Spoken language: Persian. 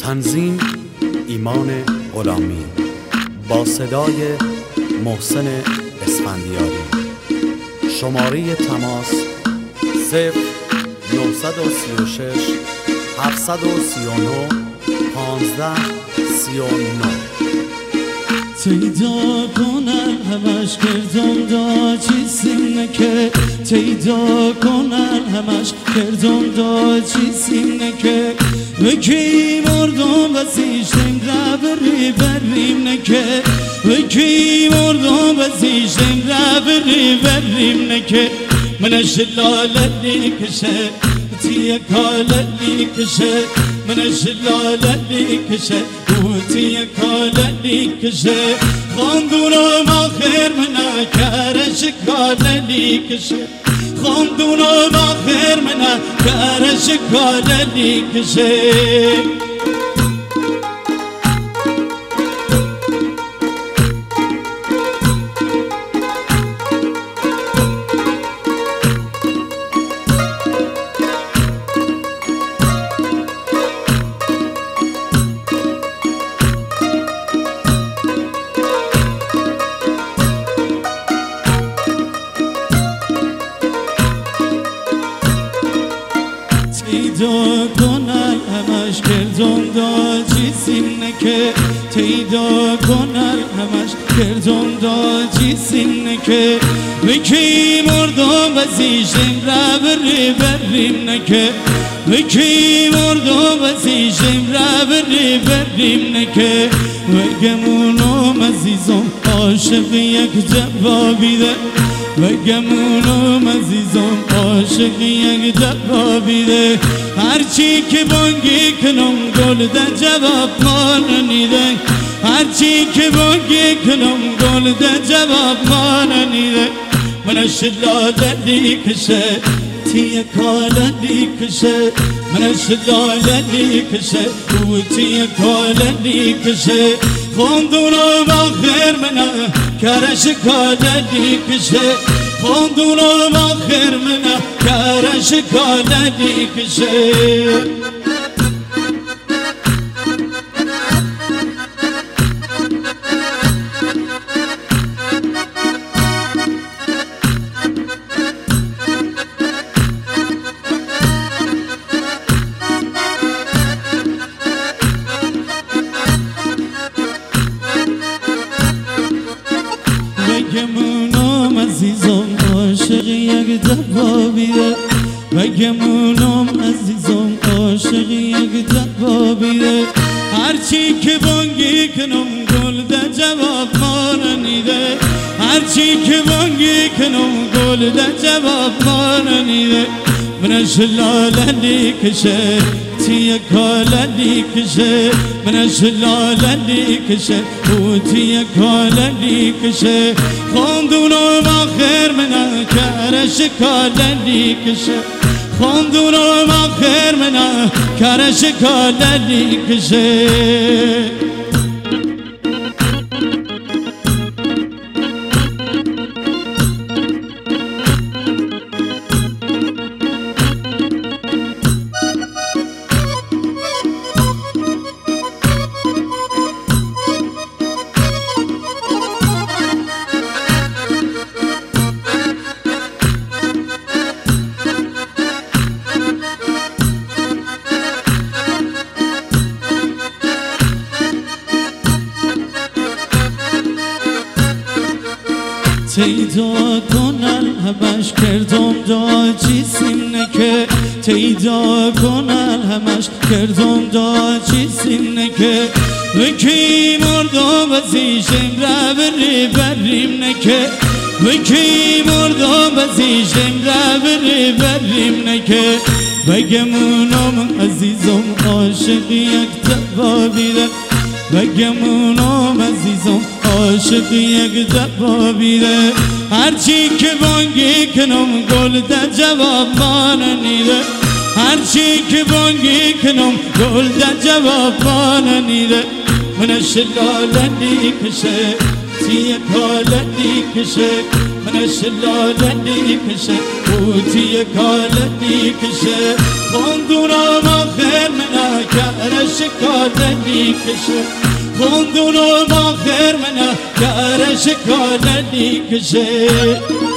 تنظیم ایمان غلامی با صدای محسن اسفندیاری. شماره تماس 0936 739 1539. تیدا کنن همش کردم دا چیزیم نکه، تیدا کنن همش کردم دا چیزیم نکه، وکی مردم وزیشتیم ربری بریم نکه، وکی مردم وزیشتیم ربری بریم نکه، منش لالی کشه تیه کالی کشه، منش لالی کشه تیه کالی کشه، خاندونم آخر منا کرش کالی کشه، خاندونم آخر منا کرش کالی کشه. تیدا کنن همش کردم دا چیزیم نکه، تیدا کنن همش کردم دا چیزیم نکه، وکی مردم وزیشتیم ربری بریم نکه، وکی مردم وزیشتیم ربری بریم نکه، وگمونم عزیزم عاشق یک جوابی ده، وگمونم عزیزم عاشق یک جوابی ده، هرچی که بانگی کنم گل ده جواب ما ننیده، هرچی که بانگی کنم گل ده جواب ما ننیده، منش لالی کشه تیه کالی کشه، منش لالی کشه تیه کالی کشه، خاندونم آخر منا کرش کالی کشه، خاندونم آخر منا کرش کالی کشه. وگمونم عزیزم عاشق یک جوابی ده، وگمونم عزیزم عاشق یک جوابی ده، هرچی که بانگی کنم گل ده جواب ما ننیده، هرچی که بانگی کنم گل ده جواب ما ننیده، منش لالی کشه تیه کالی کشه، منش لالی کشه تیه کالی کشه، خاندونم آخر منا کرش کالی کشه، خاندونم آخر منا کرش کالی کشه. تیدا کنن همش کردم دا چیزیم نکه، تیدا کنن همش کردم دا چیزیم نکه، وکی مردم وزیشتیم ربری بریم نکه، وکی مردم وزیشتیم ربری بریم نکه، وگمونم عزیزم عاشق یک جوابی ده، وگمونم عزیزم عاشق یک جوابی ده، هرچی که بانگی کنم گل ده جواب ما ننیده، هرچی که بانگی کنم گل ده جواب ما ننیده، منش لالی کشه تیه کالی کشه، من شلالنی کشه بوتی کالنی کشه خوندونم آخر من گرش کالنی کشه خوندونم آخر من گرش کالنی کشه